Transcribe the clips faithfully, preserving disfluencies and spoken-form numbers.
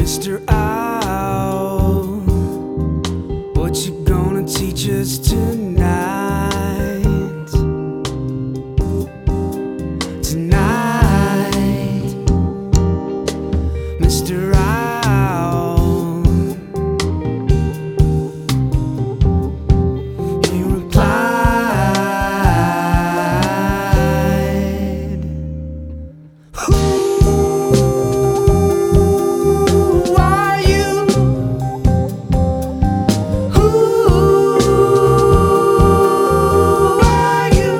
Mister Owl, what you gonna teach us tonight? Tonight, Mister Owl. He replied, who are you? Who are you?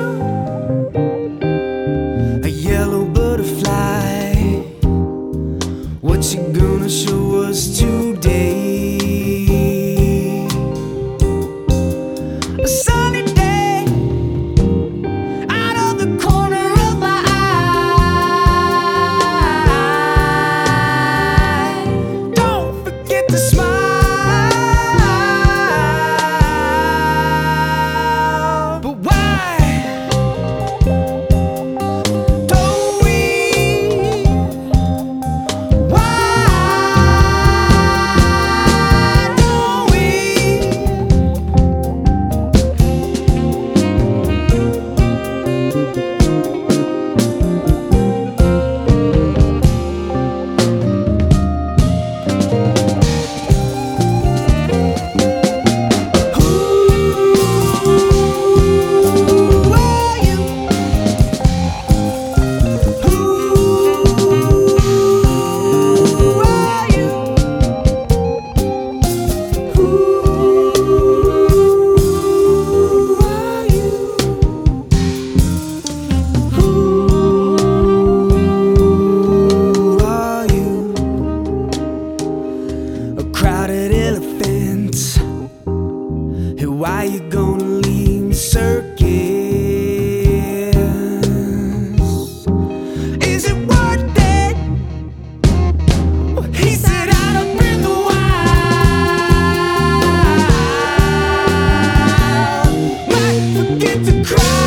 A yellow butterfly, what you gonna show us today? A sunny day, out of the corner of my eye. Don't forget to smile. But why don't we? Why don't we? Who are you? Who are you? Who are you? Who are you? A crowded elephant. Hey, why you gonna leave the circus? Is it worth it? He said, I don't bring the wild. Might forget to cry.